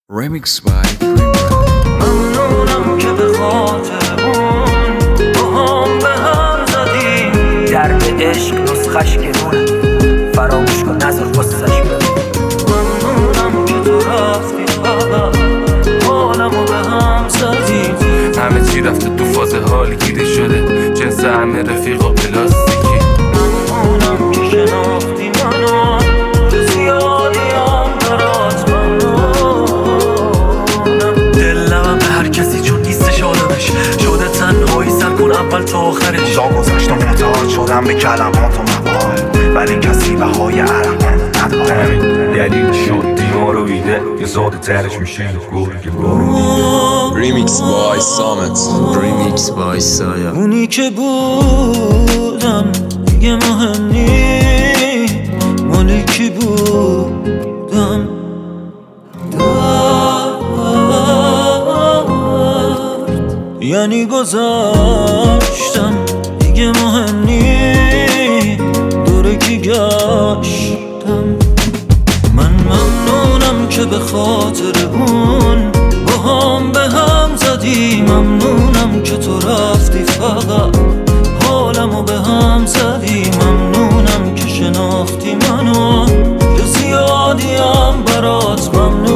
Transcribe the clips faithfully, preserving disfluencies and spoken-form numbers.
Remix by ممنونم که به خاطر اون با هم به هم زدیم. درد عشق نسخش گرونه، فراموش کن نذار قصه‌ش بمونه. ممنونم که تو رفتی فقط حالمو به هم زدیم. همه چی رفته تو فاز حال گیری شده، جنس همه رفیقا پلاستیکی. ممنونم که شناختی منو، زیادی هم برات ممنونم. دلم به هر کسی چون نیستش آدمش شده، تنهایی سر کن اول تا آخرش. تا گذشت و معتاد شدم به کلمات و مقال، ولی کسی بهای عرقان نداره. همین دلیل شد دیما رو ایده یه زاده ترش میشه گرگ برو. Remix by Samet Remix by Saya. اونی که بودم دیگه مهم نی، مالی کی بودم درد یعنی گذاشتم دیگه مهم نی، دوره کی گشتم. من ممنونم که به خاطر اون با هم به هم زدی. ممنونم که تو رفتی فقط حالمو به هم زدی. ممنونم که شناختی منو، که زیادی هم برات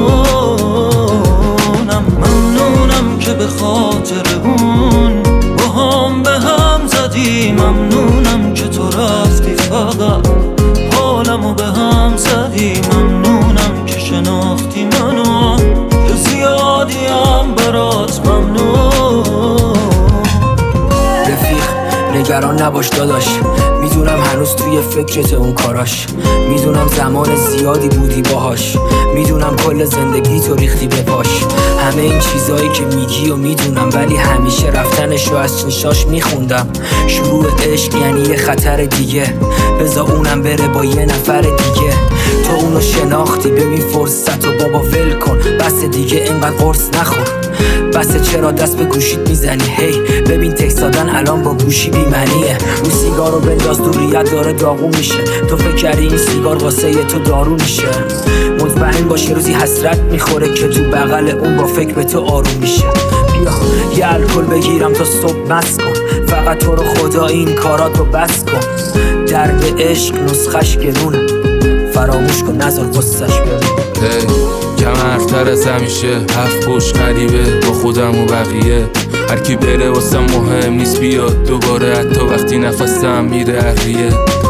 ممنونم. ممنونم که به خاطر اون با هم به هم زدی. ممنونم که تو رفتی فقط حالمو به هم زدی. ممنونم که شناختی منو، که زیادی هم برات ممنون. رفیق نگران نباش داداش، میدونم هنوز توی فکرت اون کاراش. میدونم زمان زیادی بودی باهاش، میدونم کل زندگی تو ریختی به پاش. همه این چیزایی که میگی و میدونم، ولی همیشه رفتنشو از چشاش میخوندم. شروع عشق یعنی یه خطر دیگه، بذار اونم بره با یه نفر دیگه. تو اونو شناختی، ببین فرصت و بابا ول کن. بس دیگه اینقدر قرص نخور، بس چرا دست به گوشیت میزنی؟ هی ببین تکست دادن الان با گوشی بی‌معنیه. اون سیگارو بنداز دوریت داره داغون میشه. تو فکر کردی این سیگار واسه یه تو دارو میشه؟ مطمئن باش یه روزی حسرت میخوره که تو بغل اون با فکر به تو آروم میشه. بیا یه الکل بگیرم تا صبح مست کن، فقط تو رو خدا این کاراتو بس کن. درد عشق نسخش گرونه، فراموش کن نذار قصه‌ش بمونه. کم حرفتر از همیشه، هفت پشت غریبه با خودم و بقیه. هر کی بره واسه مهم نیست بیاد دوباره، حتی وقتی نفسم میره عقیه.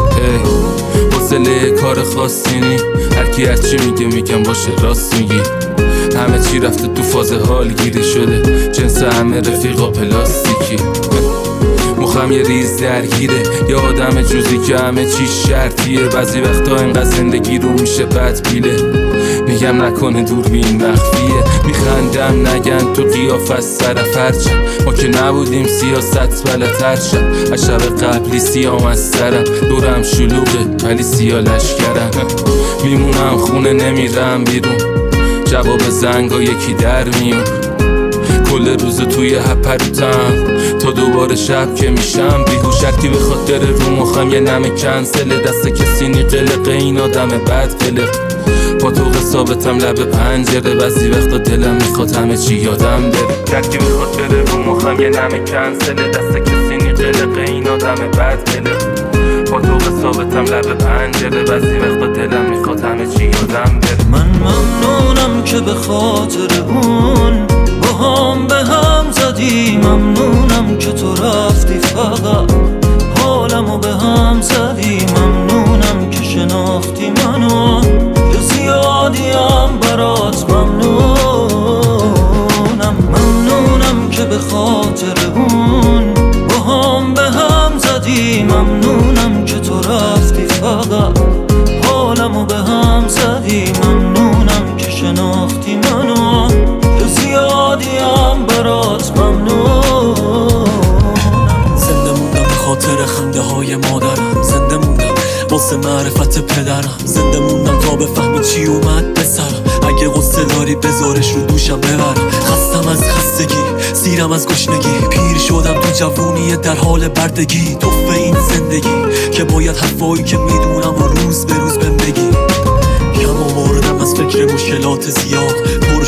حوصله کار خاصی نی، هر کی هر چی میگه میگم باشه راست میگی. همه چی رفته تو فاز حال گیری شده، جنس همه رفیقا پلاستیکی. مخم یه ریز درگیره، یه آدم جوزی که همه چی شرطیه. بعضی وقتا اینقدر زندگی رو میشه بد پیله، میگم نکنه دوربین مخفیه. میخندم نگن تو قیافت سرف هرچم، ما که نبودیم سیاست بلتر شد. از شب قبلی سیام از سرم، دورم شلوغه ولی سیا لشکرم. میمونم خونه نمیرم بیرون، جواب زنگا یکی در میون. کل روز توی هپروتم تا دوباره شب که میشم بیهوش. هرکی به خاطر رو مخم یه نمه کنسله، دست کسی نی قلقه این آدم بد قلق. با تو ثابتم لب پنجره، بعضی وقتا دلم میخواد همه چی یادم بره. هرکی به خاطر رو مخم یه نمه کنسله، دست کسی نی قلقه این آدم بد قلق. با تو ثابتم لب پنجره، بعضی وقتا دلم میخواد همه چی یادم بره. من ممنونم که به خاطر اون با هم به هم زدی. ممنونم که تو رفتی فقط حالمو به هم زدی. ممنونم که شناختی منو، که زیادی هم برات ممنونم. ممنونم که به خاطر اون با هم به هم زدی. ممنونم که تو رفتی فقط حالمو به هم زدی. ممنونم که شناختی منو، که زیادی هم برات ممنون. زنده موندم به خاطر خنده های مادرم، زنده موندم واسه معرفت پدرم، زنده موندم تا بفهمی چی اومد به سرم. اگه قصه داری بذارش رو دوشم ببرم. خستم از خستگی، سیرم از گشنگی، پیر شدم تو جوونی در حال بردگی. توفه این زندگی که باید حرفایی که میدونم و روز به روز بهم بگی. کم آوردم از فکر مشکلات زیاد، پر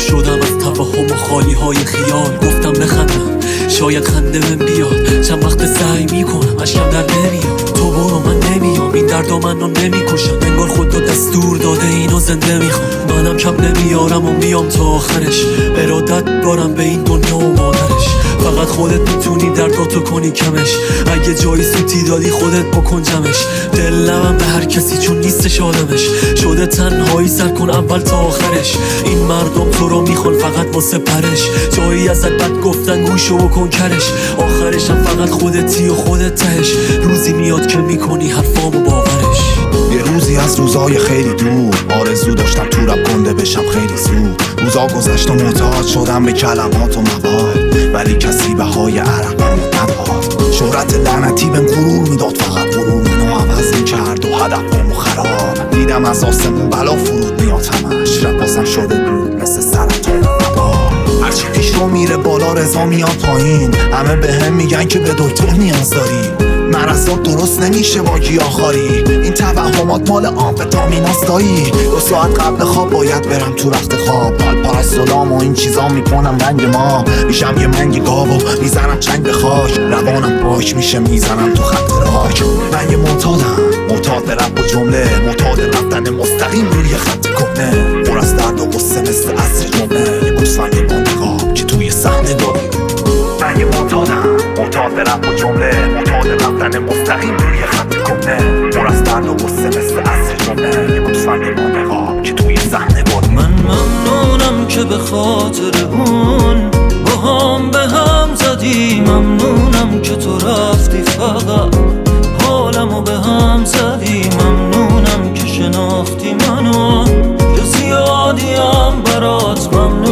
شدم از توهم و خالی های خیال. گفتم بخندم شاید خنده من بیاد، چند وقت سعی میکنم اشکم در نمیاد. تو برو من نمیام، این دردا منو نمیکشن، انگار خود رو دستور داده اینو زنده میخوام. منم کم نمیارم و میام تا آخرش، ارادت دارم به این دنیا و مادرش. فقط خودت میتونی درداتو کنی کمش، اگه جایی سوتی دادی خودت بکن جمش. دلم به هر کسی چون نیستش آدمش، شده تنهایی سر کن اول تا آخرش. این مردم تو رو میخوان فقط واسه پرش، جایی ازت بد گفتن گوشو بکن کرش. آخرش هم فقط خودتی و خودت تهش، روزی میاد که میکنی حرفامو باورش. یه روزی از روزای خیلی دور، آرزو داشتم تو رپ گنده بشم خیلی زود. روزا گذشت و معتاد شدم به کلمات و مواد، ولی کسی بهای عرق منو نداد. شهرت لعنتی بهم غرور میداد، فقط غرور منو عوض میکرد و هدفمو خراب. دیدم از آسمون بلا فرود میاد همش، رپ بازم شده بود مثل سرطان نبا. هرچی پیش رو میره بالا رضا میاد پایین، همه به هم میگن که به دکتر نیاز داری. مرضات درست نمیشه با گیاهخواری، این توهمات مال آمفتامیناست دایی. دو ساعت قبل خواب باید برم تو رخت خواب، پال پال سلام و این چیزا میکنم رنگ ما. میشم یه منگ گاو و میزنم چنگ به خاک، روانم پاک میشه میزنم تو خط راک. من یه معتادم، معتاد به رپ و جمله، معتاد رفتن مستقیم روی خط کهنه. پر از درد و قصه مثل عصر جمله، یه گوسفند با نقاب که توی صحنه داری. من یه معتادم، معتاد به رپ و جمله، معتاد رفتن مستقیم روی خط کهنه. پر از درد و قصه مثل عصر جمله، یه گوسفند با نقاب که توی صحنه باری. من ممنونم که به خاطر اون با هم به هم زدی، ممنونم که تو رفتی فقط حالمو به هم زدی. ممنونم که شناختی منو، که زیادیم برات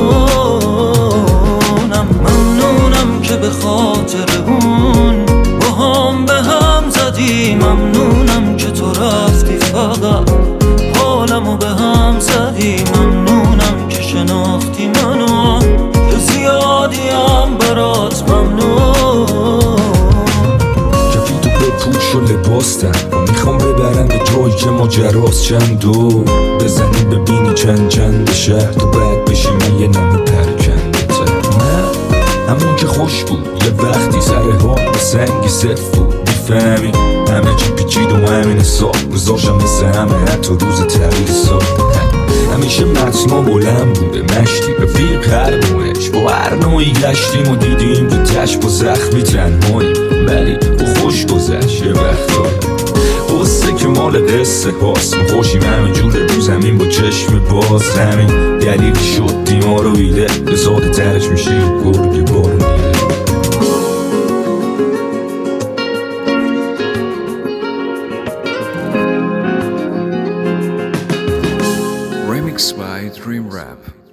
ممنونم. ممنونم که به خاطر اون با هم به هم زدی، ممنونم که تو رفتی فقط حالمو به هم زدی. ممنونم که شناختی منو، که زیادیم برات ممنون. کفیتو بپوش و لباس تن، میخوام ببرم به جایی که ماجراست چند دو بزنی ببینی چند چند شهر، تو باید بشی من یه نمی پرکنده تر. نه همون که خوش بود یه وقتی سر ها به سنگی صف بود، میفهمی همه چی پیچید و همین حساب روزاشم مثل همه حتی روز تغییر سال. همیشه متنا بلند بوده مشتی رفیق هر نوعش، با هر نوعی گشتیم و دیدیم که تش با زخمی تنهاییم، ولی با خوش گذشت یه وقتایی. قصه که مال قصه هاست، ما خوشیم همه جوره رو زمین با چشم باز. همین دلیل شد دیما رو ایده به ساده ترش میشه گرگ بارون دیده. Remix by Dream Rap.